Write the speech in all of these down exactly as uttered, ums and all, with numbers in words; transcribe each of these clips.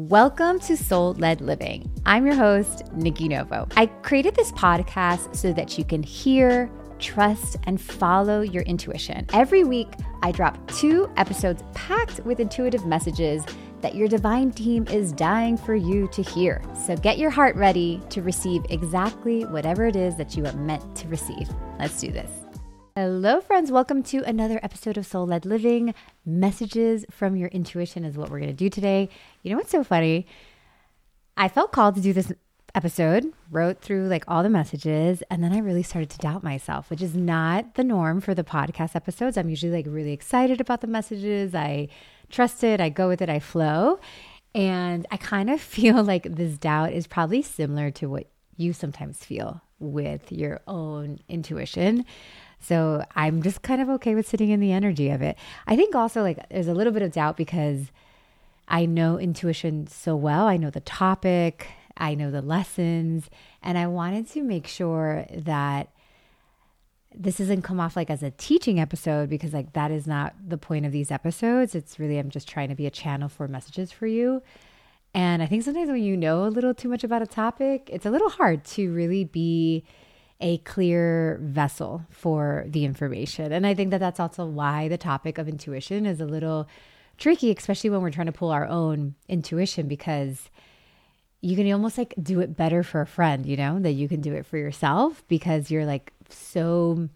Welcome to Soul Led Living. I'm your host, Nikki Novo. I created this podcast so that you can hear, trust, and follow your intuition. Every week, I drop two episodes packed with intuitive messages that your divine team is dying for you to hear. So get your heart ready to receive exactly whatever it is that you are meant to receive. Let's do this. Hello, friends. Welcome to another episode of Soul Led Living. Messages from your intuition is what we're going to do today. You know what's so funny? I felt called to do this episode, wrote through like all the messages, and then I really started to doubt myself, which is not the norm for the podcast episodes. I'm usually like really excited about the messages. I trust it. I go with it. I flow. And I kind of feel like this doubt is probably similar to what you sometimes feel with your own intuition. So I'm just kind of okay with sitting in the energy of it. I think also like there's a little bit of doubt because I know intuition so well. I know the topic, I know the lessons, and I wanted to make sure that this doesn't come off like as a teaching episode because like that is not the point of these episodes. It's really, I'm just trying to be a channel for messages for you. And I think sometimes when you know a little too much about a topic, it's a little hard to really be a clear vessel for the information. And I think that that's also why the topic of intuition is a little tricky, especially when we're trying to pull our own intuition, because you can almost like do it better for a friend, you know, that you can do it for yourself because you're like so,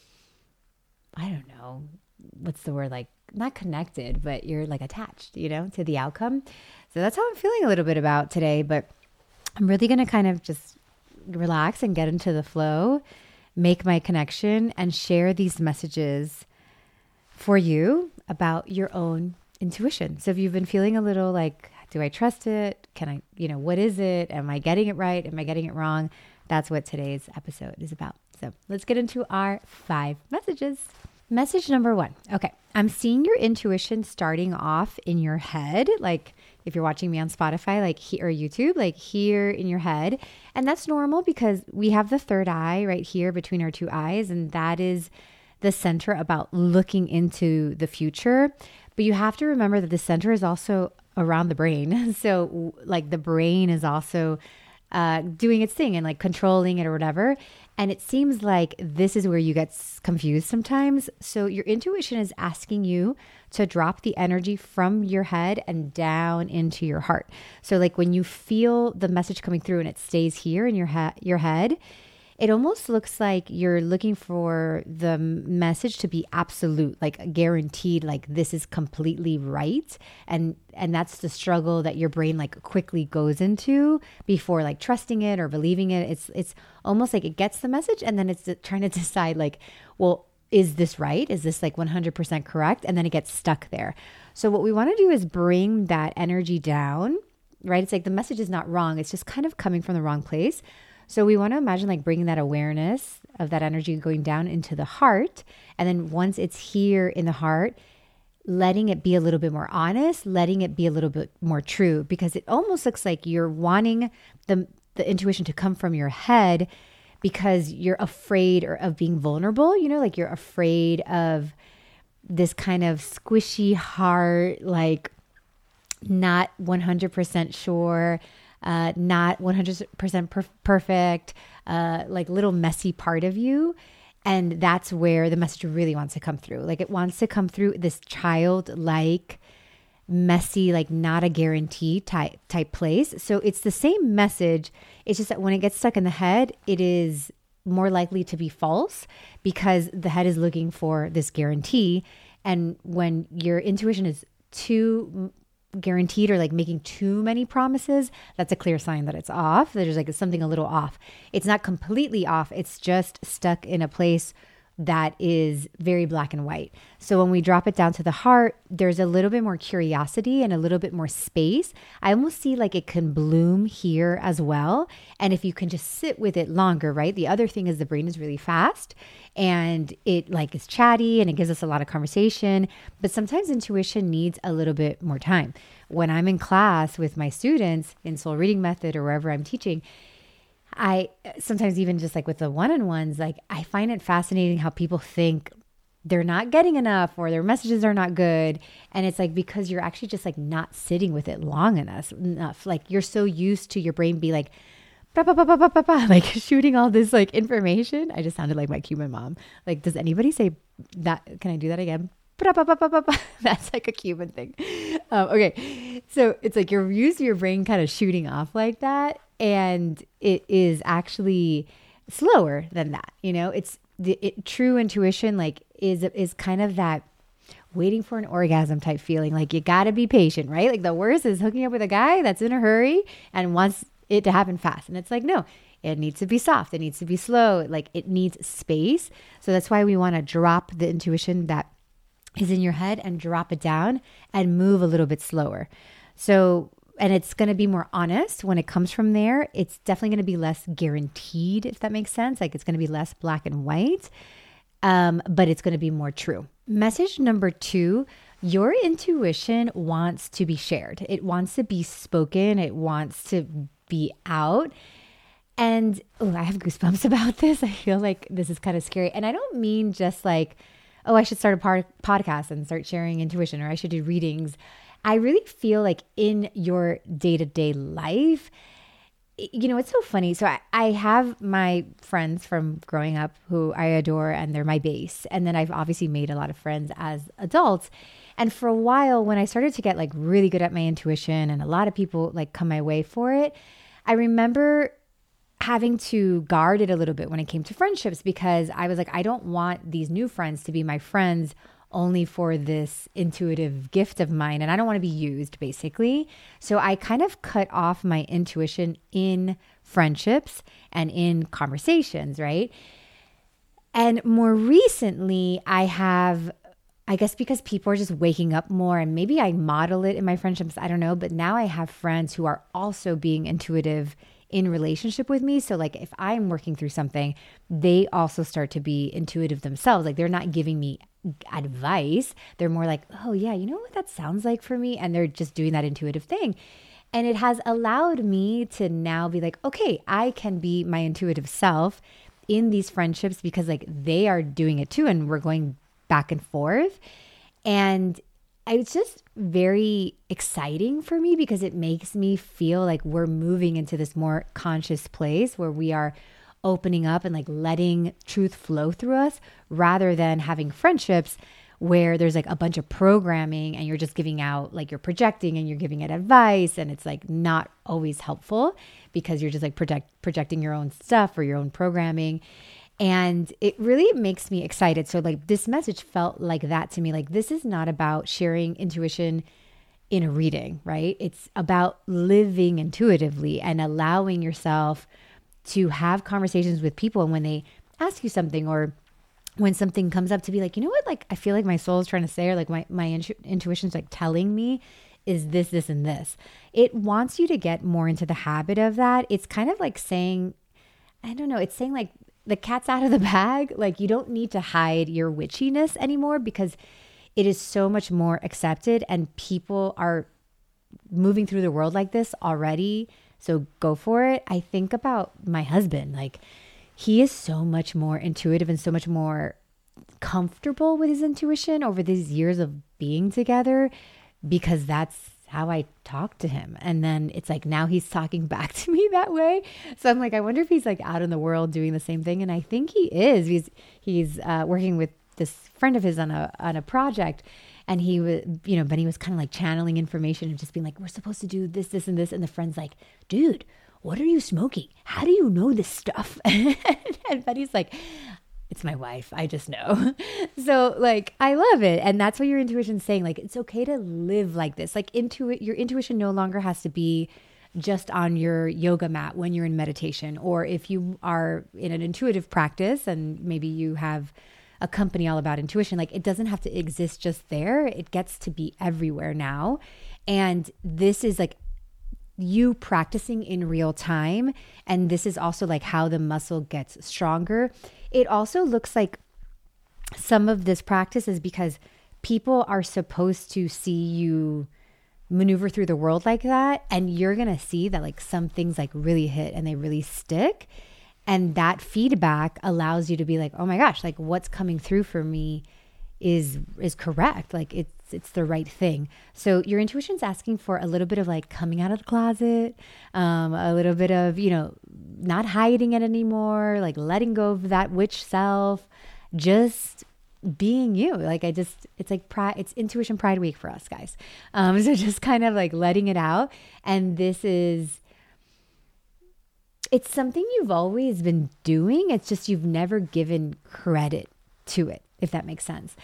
I don't know, what's the word, like not connected, but you're like attached, you know, to the outcome. So that's how I'm feeling a little bit about today, but I'm really going to kind of just relax and get into the flow, make my connection, and share these messages for you about your own intuition. So if you've been feeling a little like, do I trust it? Can I, you know, what is it? Am I getting it right? Am I getting it wrong? That's what today's episode is about. So let's get into our five messages. Message number one. Okay. I'm seeing your intuition starting off in your head. Like if you're watching me on Spotify, like he, or YouTube, like here in your head. And that's normal because we have the third eye right here between our two eyes. And that is the center about looking into the future. But you have to remember that the center is also around the brain. So like the brain is also uh, doing its thing and like controlling it or whatever. And it seems like this is where you get confused sometimes. So your intuition is asking you to drop the energy from your head and down into your heart. So like when you feel the message coming through and it stays here in your, he- your head, it almost looks like you're looking for the message to be absolute, like guaranteed, like this is completely right. And and that's the struggle that your brain like quickly goes into before like trusting it or believing it. It's it's almost like it gets the message and then it's trying to decide like, well, is this right? Is this like one hundred percent correct? And then it gets stuck there. So what we want to do is bring that energy down, right? It's like the message is not wrong. It's just kind of coming from the wrong place. So we want to imagine like bringing that awareness of that energy going down into the heart. And then once it's here in the heart, letting it be a little bit more honest, letting it be a little bit more true, because it almost looks like you're wanting the, the intuition to come from your head because you're afraid or of being vulnerable, you know, like you're afraid of this kind of squishy heart, like not one hundred percent sure, Uh, not one hundred percent per- perfect, uh, like little messy part of you. And that's where the message really wants to come through. Like it wants to come through this childlike, messy, like not a guarantee type, type place. So it's the same message. It's just that when it gets stuck in the head, it is more likely to be false because the head is looking for this guarantee. And when your intuition is too guaranteed or like making too many promises, that's a clear sign that it's off. There's like something a little off. It's not completely off. It's just stuck in a place that is very black and white. So when we drop it down to the heart, there's a little bit more curiosity and a little bit more space. I almost see like it can bloom here as well. And if you can just sit with it longer, right? The other thing is the brain is really fast and it like is chatty and it gives us a lot of conversation, but sometimes intuition needs a little bit more time. When I'm in class with my students in Soul Reading Method or wherever I'm teaching, I sometimes even just like with the one-on-ones, like I find it fascinating how people think they're not getting enough or their messages are not good. And it's like, because you're actually just like not sitting with it long enough, enough. Like you're so used to your brain be like, bah, bah, bah, bah, bah, bah, bah, like shooting all this like information. I just sounded like my Cuban mom. Like, does anybody say that? Can I do that again? Bah, bah, bah, bah, bah, bah. That's like a Cuban thing. Um, okay. So it's like you're used to your brain kind of shooting off like that. And it is actually slower than that. You know, it's the it, true intuition, like is, is kind of that waiting for an orgasm type feeling. Like you got to be patient, right? Like the worst is hooking up with a guy that's in a hurry and wants it to happen fast. And it's like, no, it needs to be soft. It needs to be slow. Like it needs space. So that's why we want to drop the intuition that is in your head and drop it down and move a little bit slower. So, and it's going to be more honest when it comes from there. It's definitely going to be less guaranteed, if that makes sense. Like it's going to be less black and white, um, but it's going to be more true. Message number two, your intuition wants to be shared. It wants to be spoken. It wants to be out. And oh, I have goosebumps about this. I feel like this is kind of scary. And I don't mean just like, oh, I should start a par- podcast and start sharing intuition, or I should do readings. I really feel like in your day-to-day life, you know, it's so funny. So I, I have my friends from growing up who I adore, and they're my base. And then I've obviously made a lot of friends as adults. And for a while, when I started to get like really good at my intuition and a lot of people like come my way for it, I remember having to guard it a little bit when it came to friendships, because I was like, I don't want these new friends to be my friends only for this intuitive gift of mine. And I don't want to be used, basically. So I kind of cut off my intuition in friendships and in conversations, right? And more recently, I have, I guess because people are just waking up more, and maybe I model it in my friendships, I don't know. But now I have friends who are also being intuitive in relationship with me. So like if I'm working through something, they also start to be intuitive themselves. Like they're not giving me advice. They're more like, oh yeah, you know what that sounds like for me? And they're just doing that intuitive thing. And it has allowed me to now be like, okay, I can be my intuitive self in these friendships because like they are doing it too. And we're going back and forth. And it's just very exciting for me because it makes me feel like we're moving into this more conscious place where we are opening up and like letting truth flow through us, rather than having friendships where there's like a bunch of programming and you're just giving out, like you're projecting and you're giving it advice, and it's like not always helpful because you're just like project projecting your own stuff or your own programming. And it really makes me excited. So like this message felt like that to me. Like this is not about sharing intuition in a reading, right? It's about living intuitively and allowing yourself to have conversations with people. And when they ask you something, or when something comes up, to be like, you know what, like I feel like my soul is trying to say, or like my, my intu- intuition's like telling me is this, this, and this. It wants you to get more into the habit of that. It's kind of like saying, I don't know, it's saying like, the cat's out of the bag. Like you don't need to hide your witchiness anymore because it is so much more accepted, and people are moving through the world like this already. So go for it. I think about my husband. Like he is so much more intuitive and so much more comfortable with his intuition over these years of being together, because that's how I talk to him. And then it's like, now he's talking back to me that way. So I'm like, I wonder if he's like out in the world doing the same thing. And I think he is. He's, he's uh, working with this friend of his on a, on a project. And he was, you know, Benny was kind of like channeling information and just being like, we're supposed to do this, this, and this. And the friend's like, dude, what are you smoking? How do you know this stuff? And Benny's like, it's my wife. I just know. So like, I love it. And that's what your intuition's saying. Like, it's okay to live like this. Like intuit, your intuition no longer has to be just on your yoga mat when you're in meditation, or if you are in an intuitive practice and maybe you have a company all about intuition, like it doesn't have to exist just there. It gets to be everywhere now. And this is like you practicing in real time. And this is also like how the muscle gets stronger. It also looks like some of this practice is because people are supposed to see you maneuver through the world like that. And you're going to see that like some things like really hit and they really stick. And that feedback allows you to be like, oh my gosh, like what's coming through for me is is correct. Like it's it's the right thing. So your intuition's asking for a little bit of like coming out of the closet, um, a little bit of, you know, not hiding it anymore, like letting go of that witch self, just being you. Like I just, it's like pride, it's intuition pride week for us guys. Um, so just kind of like letting it out. And this is, it's something you've always been doing. It's just, you've never given credit to it, if that makes sense.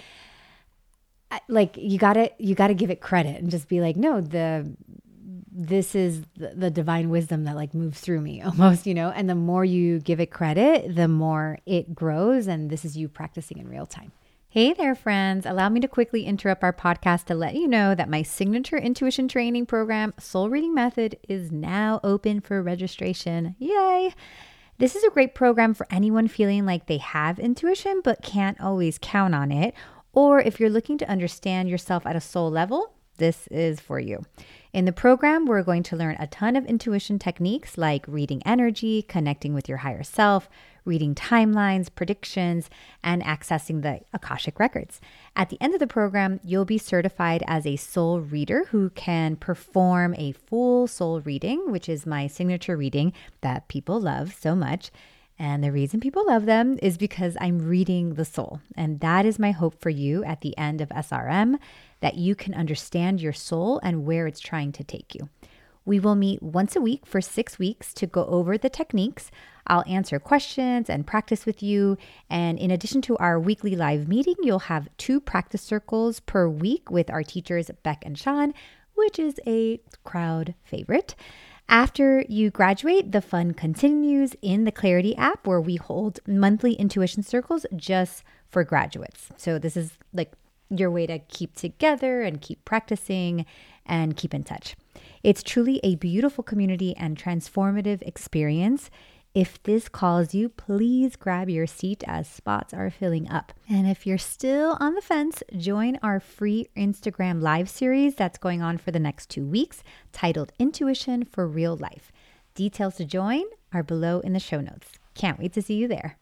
Like you gotta, you gotta give it credit and just be like, no, the, this is the, the divine wisdom that like moves through me almost, you know, and the more you give it credit, the more it grows. And this is you practicing in real time. Hey there, friends. Allow me to quickly interrupt our podcast to let you know that my signature intuition training program, Soul Reading Method, is now open for registration. Yay! This is a great program for anyone feeling like they have intuition but can't always count on it. Or if you're looking to understand yourself at a soul level, this is for you. In the program, we're going to learn a ton of intuition techniques like reading energy, connecting with your higher self, reading timelines, predictions, and accessing the Akashic records. At the end of the program, you'll be certified as a soul reader who can perform a full soul reading, which is my signature reading that people love so much. And the reason people love them is because I'm reading the soul. And that is my hope for you at the end of S R M, that you can understand your soul and where it's trying to take you. We will meet once a week for six weeks to go over the techniques. I'll answer questions and practice with you. And in addition to our weekly live meeting, you'll have two practice circles per week with our teachers, Beck and Sean, which is a crowd favorite. After you graduate, the fun continues in the Clarity app where we hold monthly intuition circles just for graduates. So this is like your way to keep together and keep practicing and keep in touch. It's truly a beautiful community and transformative experience. If this calls you, please grab your seat as spots are filling up. And if you're still on the fence, join our free Instagram live series that's going on for the next two weeks, titled Intuition for Real Life. Details to join are below in the show notes. Can't wait to see you there.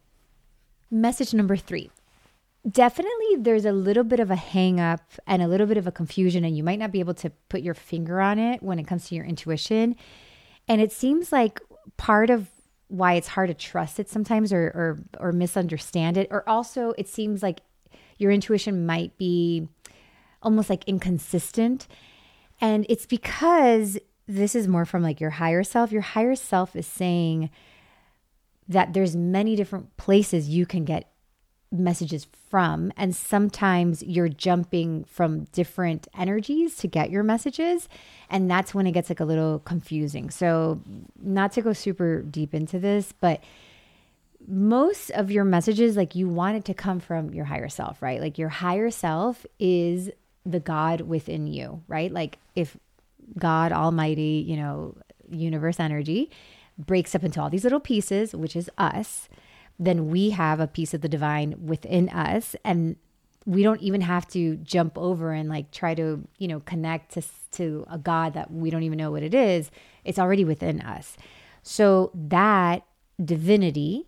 Message number three. Definitely there's a little bit of a hang up and a little bit of a confusion, and you might not be able to put your finger on it when it comes to your intuition. And it seems like part of why it's hard to trust it sometimes or, or or misunderstand it. Or also it seems like your intuition might be almost like inconsistent. And it's because this is more from like your higher self. Your higher self is saying that there's many different places you can get messages from. And sometimes you're jumping from different energies to get your messages. And that's when it gets like a little confusing. So not to go super deep into this, but most of your messages, like you want it to come from your higher self, right? Like your higher self is the God within you, right? Like if God Almighty, you know, universe energy breaks up into all these little pieces, which is us, then we have a piece of the divine within us. And we don't even have to jump over and like try to, you know, connect to, to a God that we don't even know what it is. It's already within us. So that divinity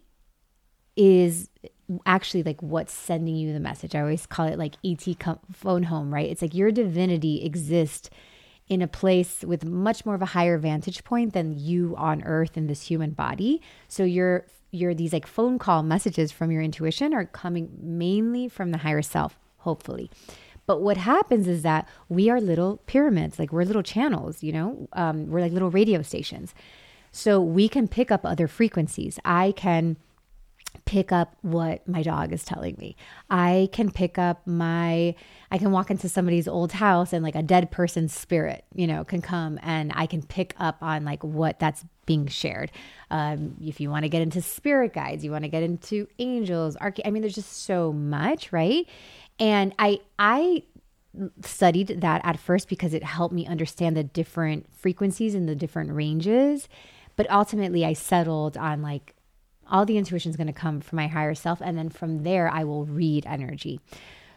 is actually like what's sending you the message. I always call it like E T com- phone home, right? It's like your divinity exists in a place with much more of a higher vantage point than you on earth in this human body. So you're your these like phone call messages from your intuition are coming mainly from the higher self, hopefully. But what happens is that we are little pyramids, like we're little channels, you know, um, we're like little radio stations. So we can pick up other frequencies. I can pick up what my dog is telling me. I can pick up my, I can walk into somebody's old house and like a dead person's spirit, you know, can come and I can pick up on like what that's being shared. Um, if you want to get into spirit guides, you want to get into angels, arch- I mean, there's just so much, right? And I, I studied that at first because it helped me understand the different frequencies and the different ranges. But ultimately I settled on like, all the intuition is going to come from my higher self. And then from there, I will read energy.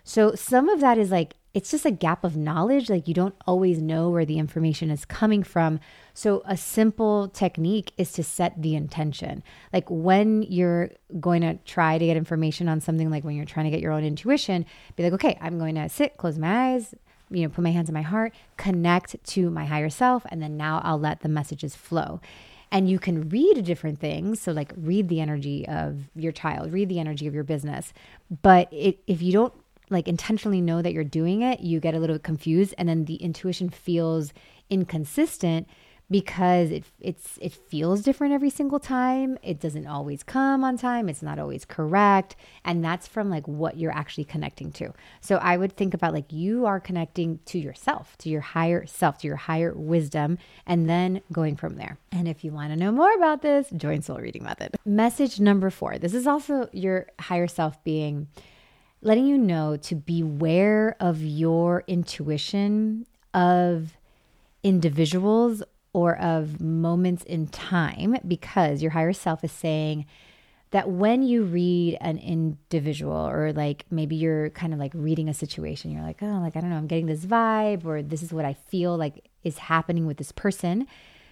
So some of that is like, it's just a gap of knowledge. Like you don't always know where the information is coming from. So a simple technique is to set the intention. Like when you're going to try to get information on something, like when you're trying to get your own intuition, be like, okay, I'm going to sit, close my eyes, you know, put my hands on my heart, connect to my higher self. And then now I'll let the messages flow. And you can read different things. So like read the energy of your child, read the energy of your business. But it, if you don't like intentionally know that you're doing it, you get a little bit confused, and then the intuition feels inconsistent because it it's it feels different every single time. It doesn't always come on time. It's not always correct. And that's from like what you're actually connecting to. So I would think about like you are connecting to yourself, to your higher self, to your higher wisdom, and then going from there. And if you want to know more about this, join Soul Reading Method. Message number four. This is also your higher self being letting you know to beware of your intuition of individuals or of moments in time, because your higher self is saying that when you read an individual, or like maybe you're kind of like reading a situation, you're like, oh, like, I don't know, I'm getting this vibe, or this is what I feel like is happening with this person.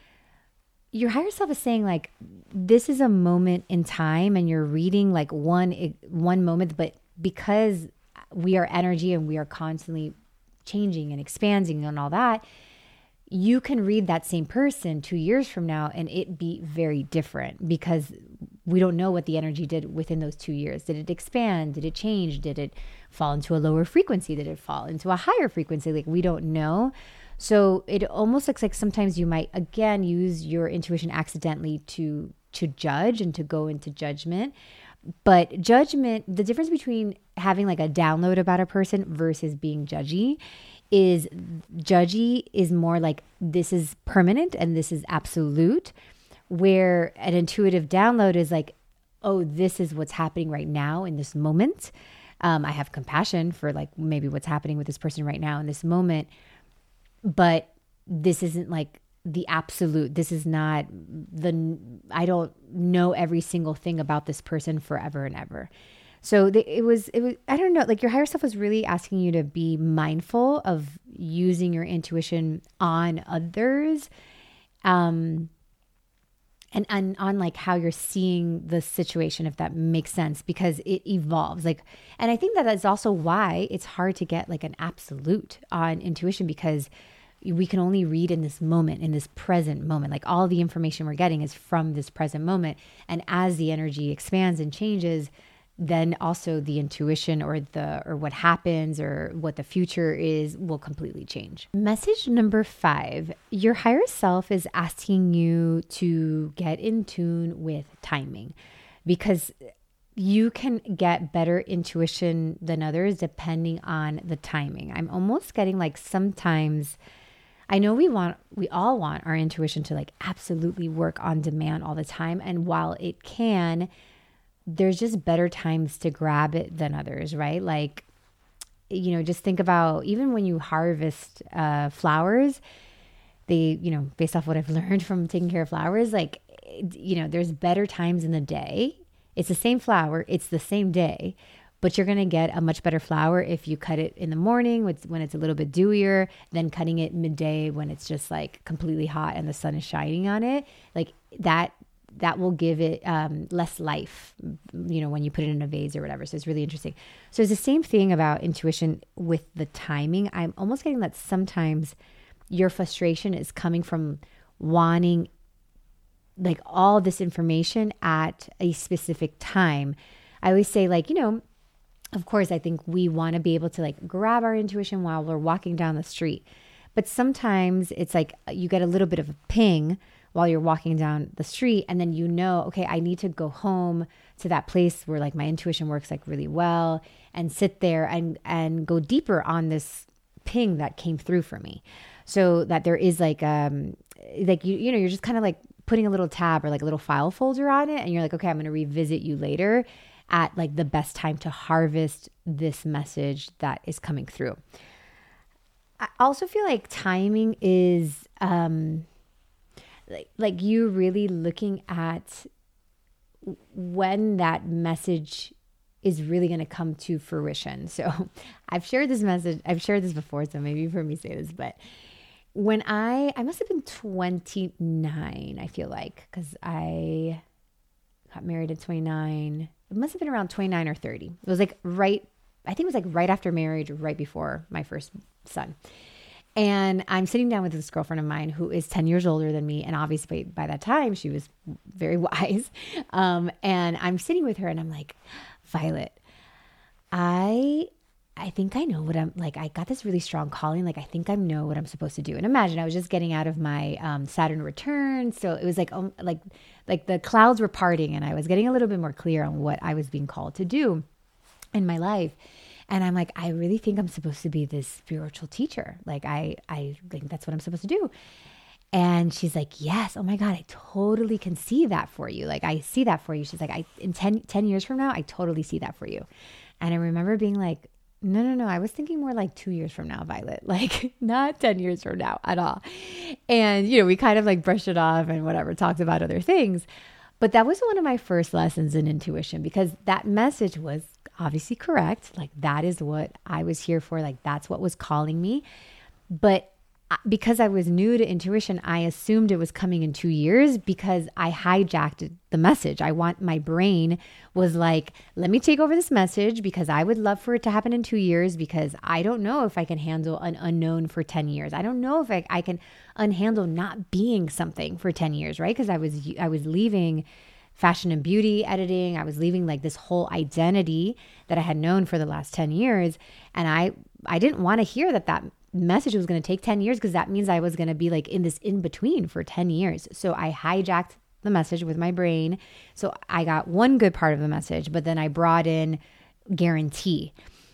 Your higher self is saying like, this is a moment in time, and you're reading like one, one moment, but because we are energy and we are constantly changing and expanding and all that, you can read that same person two years from now and it be very different, because we don't know what the energy did within those two years. Did it expand? Did it change? Did it fall into a lower frequency? Did it fall into a higher frequency? Like we don't know. So it almost looks like sometimes you might, again, use your intuition accidentally to, to judge and to go into judgment. But judgment, the difference between having like a download about a person versus being judgy is judgy is more like this is permanent and this is absolute, where an intuitive download is like, oh, this is what's happening right now in this moment. Um, I have compassion for like maybe what's happening with this person right now in this moment, but this isn't like the absolute. This is not the, I don't know every single thing about this person forever and ever. So the, it was, it was, I don't know, like your higher self was really asking you to be mindful of using your intuition on others. Um, and, and on like how you're seeing the situation, if that makes sense, because it evolves. Like, and I think that that's also why it's hard to get like an absolute on intuition, because we can only read in this moment, in this present moment. Like all the information we're getting is from this present moment. And as the energy expands and changes, then also the intuition or the or what happens or what the future is will completely change. Message number five, your higher self is asking you to get in tune with timing, because you can get better intuition than others depending on the timing. I'm almost getting like sometimes, I know we want, we all want our intuition to like absolutely work on demand all the time. And while it can, there's just better times to grab it than others, right? Like, you know, just think about even when you harvest uh, flowers, they, you know, based off what I've learned from taking care of flowers, like, you know, there's better times in the day. It's the same flower, it's the same day, but you're going to get a much better flower if you cut it in the morning when it's a little bit dewier than cutting it midday when it's just like completely hot and the sun is shining on it. Like that, that will give it um, less life, you know, when you put it in a vase or whatever. So it's really interesting. So it's the same thing about intuition with the timing. I'm almost getting that sometimes your frustration is coming from wanting like all this information at a specific time. I always say like, you know, of course, I think we want to be able to like grab our intuition while we're walking down the street. But sometimes it's like you get a little bit of a ping while you're walking down the street, and then you know, okay, I need to go home to that place where like my intuition works like really well, and sit there and and go deeper on this ping that came through for me. So that there is like um like you you know, you're just kind of like putting a little tab or like a little file folder on it, and you're like, okay, I'm going to revisit you later at like the best time to harvest this message that is coming through. I also feel like timing is um like like you really looking at when that message is really going to come to fruition. So I've shared this message. I've shared this before, so maybe you've heard me say this, but when I, I must have been twenty-nine, I feel like, because I got married at twenty-nine. It must have been around twenty-nine or thirty. It was like right, I think it was like right after marriage, right before my first son. And I'm sitting down with this girlfriend of mine who is ten years older than me. And obviously by that time, she was very wise. Um, and I'm sitting with her and I'm like, Violet, I, I think I know what I'm like. I got this really strong calling. Like, I think I know what I'm supposed to do. And imagine I was just getting out of my um, Saturn return. So it was like, um, like, like the clouds were parting and I was getting a little bit more clear on what I was being called to do in my life. And I'm like, I really think I'm supposed to be this spiritual teacher. Like, I, I think that's what I'm supposed to do. And she's like, yes, oh my God, I totally can see that for you. Like, I see that for you. She's like, I, in ten, ten years from now, I totally see that for you. And I remember being like, no, no, no. I was thinking more like two years from now, Violet, like not ten years from now at all. And, you know, we kind of like brushed it off and whatever, talked about other things. But that was one of my first lessons in intuition, because that message was obviously correct. Like, that is what I was here for. Like, that's what was calling me. But because I was new to intuition, I assumed it was coming in two years because I hijacked the message. I want my brain was like, let me take over this message because I would love for it to happen in two years because I don't know if I can handle an unknown for ten years. I don't know if I, I can unhandle not being something for ten years, right? Because I was, I was leaving fashion and beauty editing. I was leaving like this whole identity that I had known for the last ten years. And I, I didn't want to hear that that message was going to take ten years, because that means I was going to be like in this in between for ten years. So I hijacked the message with my brain. So I got one good part of the message, but then I brought in guarantee.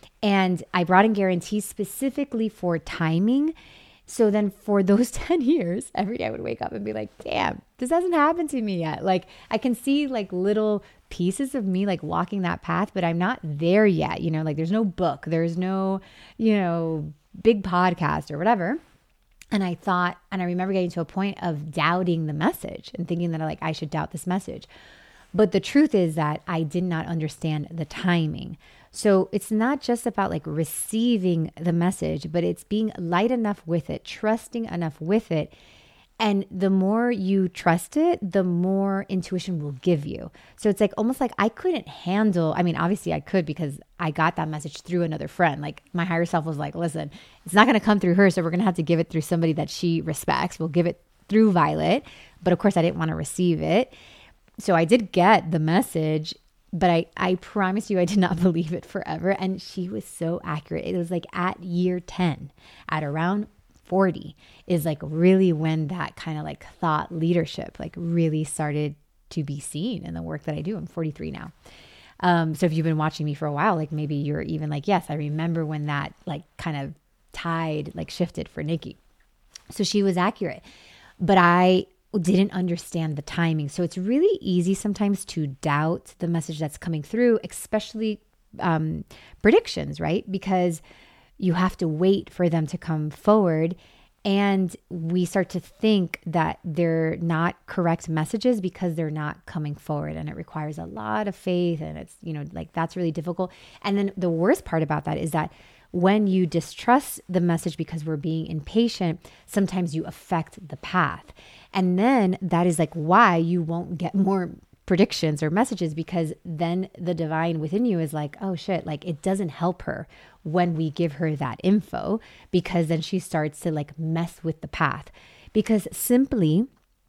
And I brought in guarantee specifically for timing. So then for those ten years, every day I would wake up and be like, damn, this hasn't happened to me yet. Like, I can see like little pieces of me like walking that path, but I'm not there yet. You know, like there's no book, there's no, you know, big podcast or whatever. And I thought, and I remember getting to a point of doubting the message and thinking that like I should doubt this message. But the truth is that I did not understand the timing. So it's not just about like receiving the message, but it's being light enough with it, trusting enough with it. And the more you trust it, the more intuition will give you. So it's like almost like I couldn't handle, I mean, obviously I could because I got that message through another friend. Like my higher self was like, listen, it's not going to come through her. So we're going to have to give it through somebody that she respects. We'll give it through Violet. But of course I didn't want to receive it. So I did get the message, but I, I promise you I did not believe it forever. And she was so accurate. It was like at year ten, at around forty is like really when that kind of like thought leadership like really started to be seen in the work that I do. I'm forty-three now. Um, so if you've been watching me for a while, like maybe you're even like, yes, I remember when that like kind of tide like shifted for Nikki. So she was accurate, but I didn't understand the timing. So it's really easy sometimes to doubt the message that's coming through, especially um, predictions, right? Because you have to wait for them to come forward. And we start to think that they're not correct messages because they're not coming forward. And it requires a lot of faith. And it's, you know, like that's really difficult. And then the worst part about that is that when you distrust the message because we're being impatient, sometimes you affect the path. And then that is like why you won't get more predictions or messages, because then the divine within you is like, oh shit, like it doesn't help her when we give her that info, because then she starts to like mess with the path. Because simply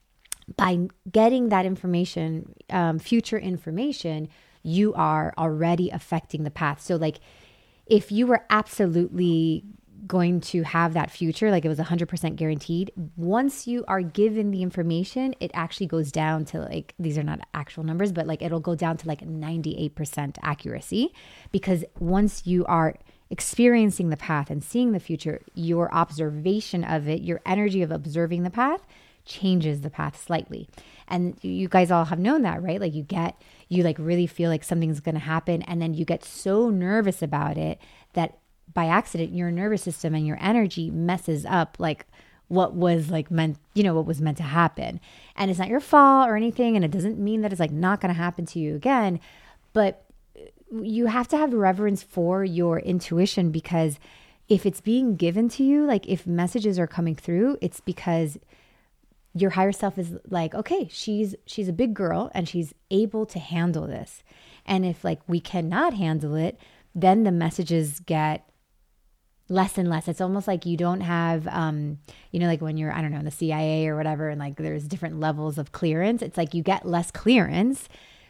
by getting that information, um, future information, you are already affecting the path. So like if you were absolutely going to have that future, like it was one hundred percent guaranteed, once you are given the information, it actually goes down to like, these are not actual numbers, but like it'll go down to like ninety-eight percent accuracy, because once you are experiencing the path and seeing the future, your observation of it, your energy of observing the path changes the path slightly. And you guys all have known that, right? Like you get, you like really feel like something's going to happen, and then you get so nervous about it that by accident, your nervous system and your energy messes up like what was like meant, you know, what was meant to happen. And it's not your fault or anything. And it doesn't mean that it's like not going to happen to you again. But you have to have reverence for your intuition, because if it's being given to you, like if messages are coming through, it's because your higher self is like, okay, she's she's a big girl and she's able to handle this. And if like we cannot handle it, then the messages get less and less. It's almost like you don't have, um, you know, like when you're, I don't know, in the C I A or whatever, and like there's different levels of clearance. It's like you get less clearance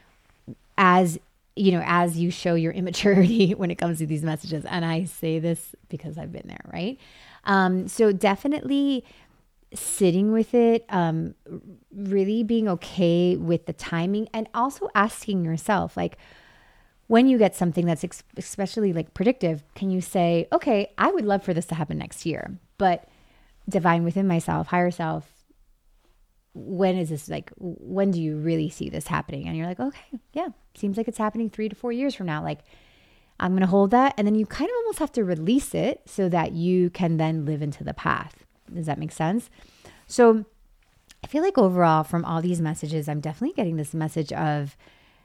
as, you know, as you show your immaturity when it comes to these messages. And I say this because I've been there, right? Um, so definitely sitting with it, um, really being okay with the timing, and also asking yourself, like, when you get something that's ex- especially like predictive, can you say, okay, I would love for this to happen next year, but divine within myself, higher self, when is this, like, when do you really see this happening? And you're like, okay, yeah, seems like it's happening three to four years from now. Like, I'm going to hold that. And then you kind of almost have to release it so that you can then live into the path. Does that make sense? So I feel like overall from all these messages, I'm definitely getting this message of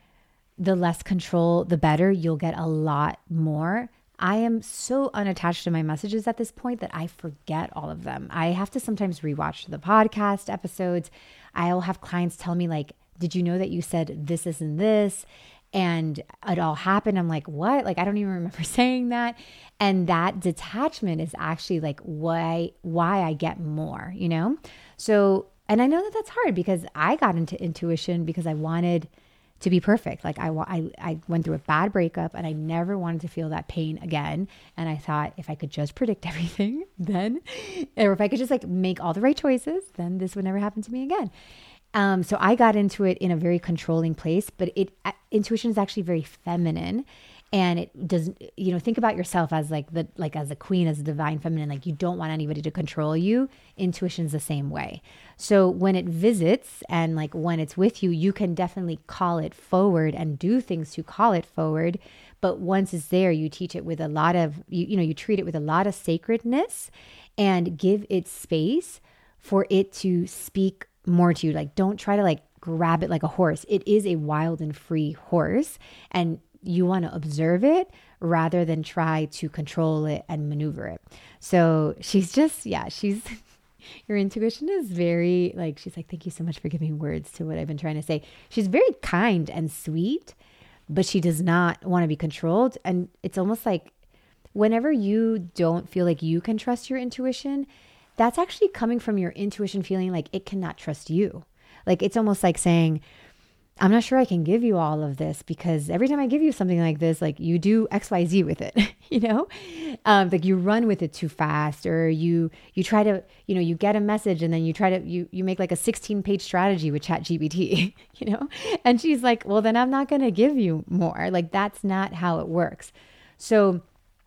the less control, the better. You'll get a lot more. I am so unattached to my messages at this point that I forget all of them. I have to sometimes rewatch the podcast episodes. I'll have clients tell me like, did you know that you said this, this, and this? And it all happened. I'm like, what? Like, I don't even remember saying that. And that detachment is actually like why, why I get more, you know? So, and I know that that's hard because I got into intuition because I wanted to be perfect. Like I, I, I went through a bad breakup and I never wanted to feel that pain again. And I thought if I could just predict everything, then, or if I could just like make all the right choices, then this would never happen to me again. Um, so I got into it in a very controlling place, but it, uh, intuition is actually very feminine, and it doesn't, you know, think about yourself as like the, like as a queen, as a divine feminine, like you don't want anybody to control you. Intuition is the same way. So when it visits and like when it's with you, you can definitely call it forward and do things to call it forward. But once it's there, you teach it with a lot of, you, you know, you treat it with a lot of sacredness and give it space for it to speak more to you. Like, don't try to like grab it like a horse. It is a wild and free horse, and you want to observe it rather than try to control it and maneuver it. So she's just, yeah, she's, your intuition is very like, she's like, thank you so much for giving words to what I've been trying to say. She's very kind and sweet, but she does not want to be controlled. And it's almost like whenever you don't feel like you can trust your intuition, that's actually coming from your intuition feeling like it cannot trust you. Like, it's almost like saying, I'm not sure I can give you all of this because every time I give you something like this, like you do X, Y, Z with it, you know, um, like you run with it too fast, or you, you try to, you know, you get a message and then you try to, you, you make like a sixteen page strategy with ChatGPT, you know, and she's like, well, then I'm not going to give you more. Like, that's not how it works. So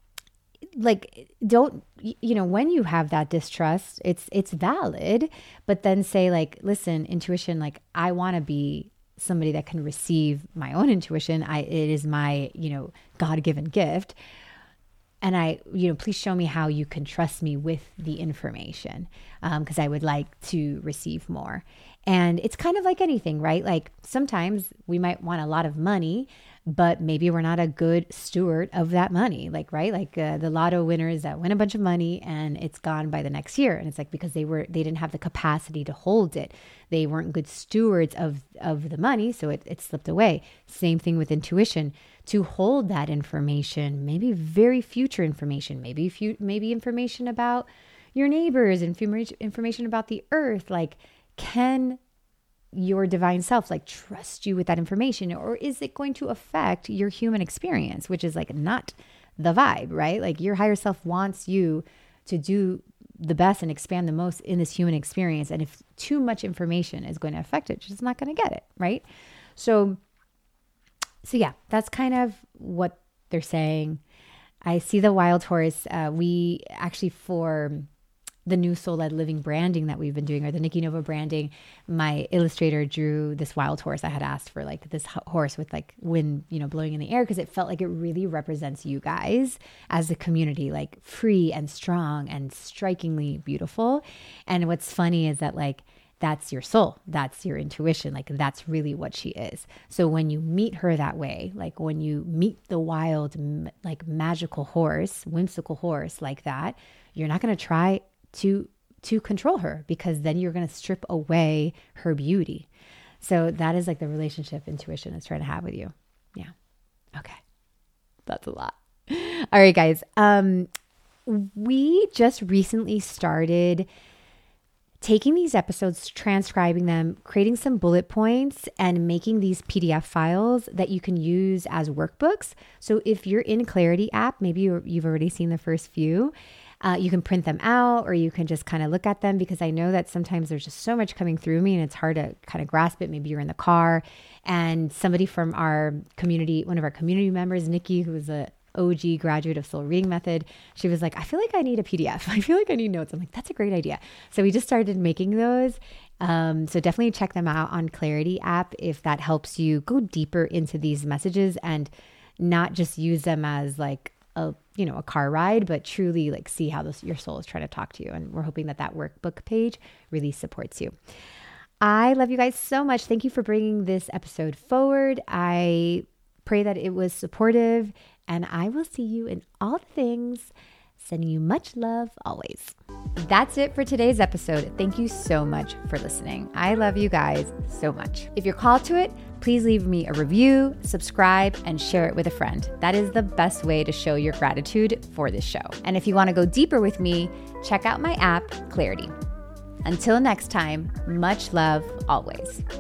like, don't, you know, when you have that distrust, it's, it's valid, but then say like, listen, intuition, like I want to be somebody that can receive my own intuition. I, it is my, you know, God-given gift. And I, you know, please show me how you can trust me with the information. Um, cause I would like to receive more. And it's kind of like anything, right? Like sometimes we might want a lot of money, but maybe we're not a good steward of that money. Like, right. Like uh, the lotto winners that win a bunch of money and it's gone by the next year. And it's like, because they were, they didn't have the capacity to hold it. They weren't good stewards of, of the money. So it, it slipped away. Same thing with intuition. To hold that information, maybe very future information, maybe few, maybe information about your neighbors, information, information about the earth. Like, can your divine self like trust you with that information, or is it going to affect your human experience, which is like not the vibe, right? Like your higher self wants you to do the best and expand the most in this human experience. And if too much information is going to affect it, just not going to get it, right? So, so yeah, that's kind of what they're saying. I see the wild horse. Uh, we actually, for the new soul-led living branding that we've been doing, or the Nikki Nova branding, my illustrator drew this wild horse. I had asked for like this horse with like wind, you know, blowing in the air, because it felt like it really represents you guys as a community, like free and strong and strikingly beautiful. And what's funny is that like that's your soul. That's your intuition. Like that's really what she is. So when you meet her that way, like when you meet the wild, like magical horse, whimsical horse like that, you're not going to try to, to control her, because then you're going to strip away her beauty. So that is like the relationship intuition is trying to have with you. Yeah. Okay. That's a lot. All right, guys. Um, we just recently started taking these episodes, transcribing them, creating some bullet points, and making these P D F files that you can use as workbooks. So if you're in Clarity app, maybe you're, you've already seen the first few, uh, you can print them out, or you can just kind of look at them, because I know that sometimes there's just so much coming through me and it's hard to kind of grasp it. Maybe you're in the car, and somebody from our community, one of our community members, Nikki, who is a O G graduate of Soul Reading Method, she was like, I feel like I need a P D F. I feel like I need notes. I'm like, that's a great idea. So we just started making those. Um, so definitely check them out on Clarity app if that helps you go deeper into these messages and not just use them as like a, you know, a car ride, but truly like see how this, your soul is trying to talk to you. And we're hoping that that workbook page really supports you. I love you guys so much. Thank you for bringing this episode forward. I pray that it was supportive, and I will see you in all things. Sending you much love always. That's it for today's episode. Thank you so much for listening. I love you guys so much. If you're called to it, please leave me a review, subscribe, and share it with a friend. That is the best way to show your gratitude for this show. And if you want to go deeper with me, check out my app, Clarity. Until next time, much love always.